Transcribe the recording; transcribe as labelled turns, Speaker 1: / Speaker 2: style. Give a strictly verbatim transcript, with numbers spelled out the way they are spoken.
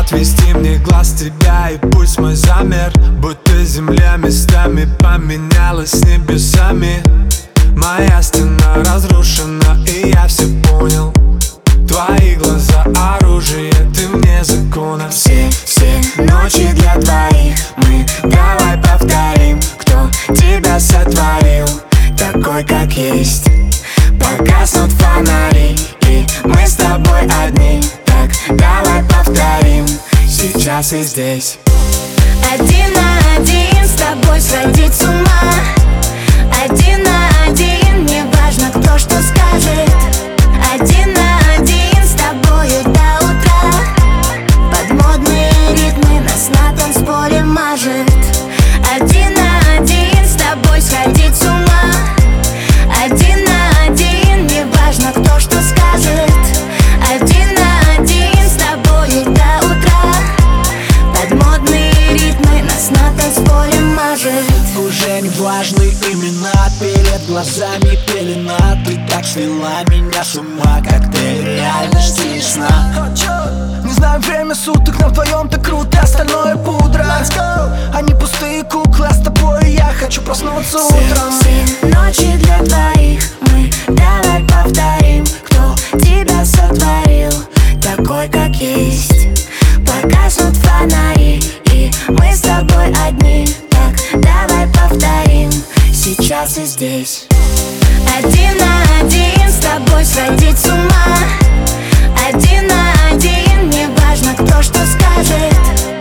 Speaker 1: отвести мне глаз тебя, и пусть мой замер, будто земля местами поменялась с небесами. Моя стена разрушена, и я все понял. Твои глаза оружие, ты мне закона.
Speaker 2: Все, все ночи для двоих мы давай повторим, кто тебя сотворил такой, как есть. Погаснут фонари, и мы с тобой одни. Так давай повторим сейчас и здесь. Один на один с тобой сходить с ума. Один на один, не важно, кто что скажет. Один на один с тобою до утра. Под модные ритмы нас на танцполе мажет. Один на один с тобой сходить с ума. Один на один, не важно, кто что скажет. Один на один с тобою до утра. Под модные ритмы нас на танцполе мажет.
Speaker 3: Уже не важны имена, перед глазами пелена. Ты так свела меня с ума, коктейль реальности и сна.
Speaker 4: Не знаю время суток, но вдвоем так круто, остальное пудра. Они пустые куклы, а с тобой я хочу проснуться утром.
Speaker 2: Все, все ночи для двоих мы давай повторим, кто тебя сотворил такой, как есть. Погаснут фонари, и мы с тобой одни. Так давай повторим сейчас и здесь. Один на один с тобой сходить с ума. Один на один, не важно, кто что скажет.